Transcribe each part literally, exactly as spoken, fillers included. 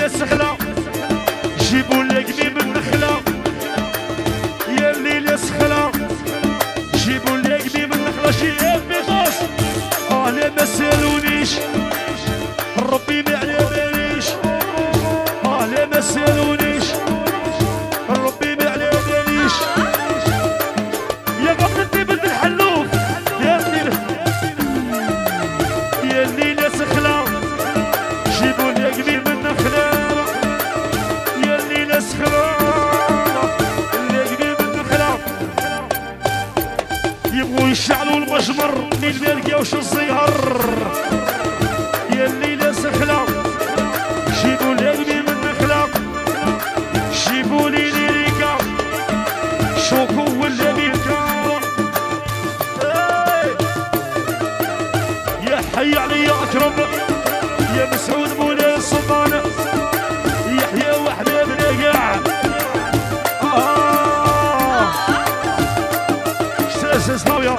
الليلة سخلة جيبوا لي قميم النخلة يا الليلة سخلة جيبوا لي قميم النخلة شي بيطاس اه لا ما سالونيش ربي ما على باليش اه لا ما سالونيش ربي ما على باليش يا غفلتي بنت الحلوف يا الليلة يا الليلة سخلة جيبوا لي قميم النخلة يا الليلة سخلة يبغوا يشعلوا المجمر اللي ما لقاوش الزهر يا الليلة سخلة جيبوا لي قميم النخلة جيبوا لي ليريكا شوكو ولا ميلكا يا حي علي يا أكرم يا مسعود مولاي السلطان يحيى وحده بن قاع اسمعوا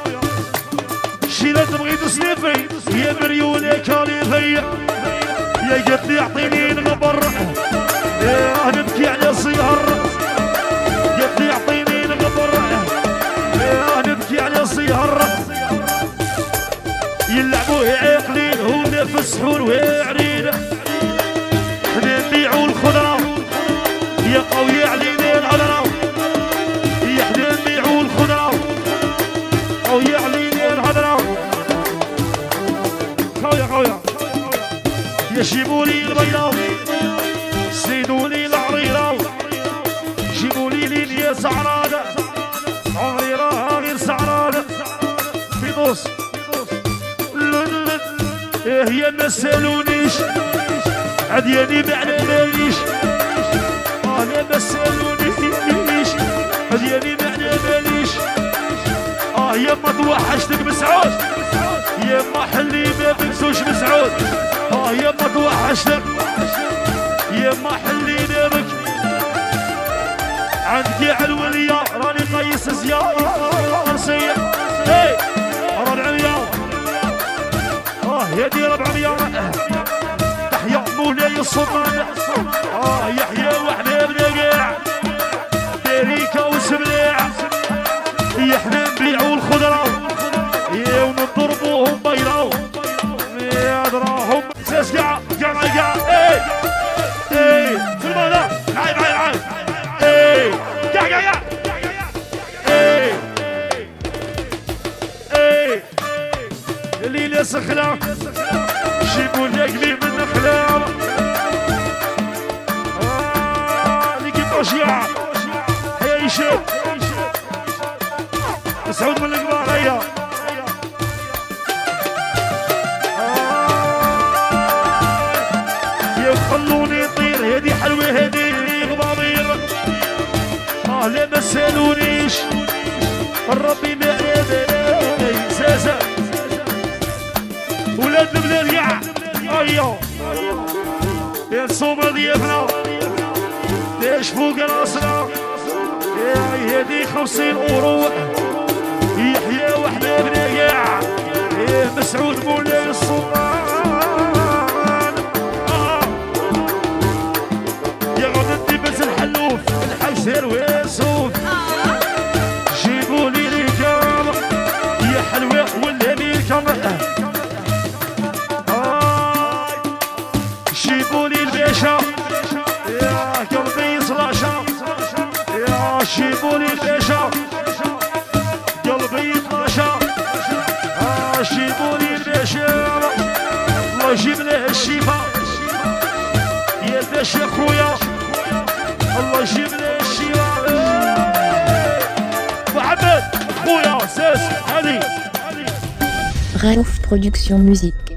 شي لا تبغي تسلفي يا مريونة كاليفي يا قد يعطيني الغبر يا نبكي على صيهر قد يعطيني الغبر يا نبكي على صيهر يلعبوه عاقلين هو نفس حور وعرين حنا نبيعوا الخضرة يا قوي علينا العذرة يا حنا نبيعوا الخضرة أو يعليني الهدرة خويا خويا يجيبولي البيضة زيدولي العريرة جيبولي لي يا سعرادة عمري راها غير سعرادة بيضوس هي ما سالونيش عدياني ما على باليش انا ما سالونيش عدياني ما على باليش اه يما توحشتك مسعود يما حلي ما بنسوش مسعود اه يما توحشتك يما حلي بابك عندك علولية راني قيس زيارة رسية اي ربعمية اه يدي ربعمية تحيا مولاي السلطان اه يحيى وحده بن قاع بريكة وسبليع احنا نبيعوا الخضرة يا ونضربوهم بيضاو يا دراهم ساس قاع قاع قاع اي اي في المانا عايب عايب عايب اي قاع قاع قاع اي اي الليلة سخلة جيبوا لي قميم النخلة اللي كيف اشياء يا هشام مسعود من الكبار هيا يا خلوني طير هدي حلوة هدي غبابير اه لا ما سالونيش ربي ما على ساسا ولاد البلاد يا ايوا يا الصومة ضيافنا ليش فوق راسنا يا هدي خمسين اورو يحيى وحده بن قاع يا مسعود مولاي السلطان آه. يا غدتي بنت الحلوف الحشر ويسوف جيبوا لي الكام يا حلوة ولا ميلكم آه. جيبوا لي الباشا يا قلبي صلاشة يا جيبوا لي الباشا قلبي طاشا جيبولي البشر الله يجيب له الشفاء يا الباشا خويا الله يجيب له الشفاء محمد خويا ساس هذه Raouf Production Musique.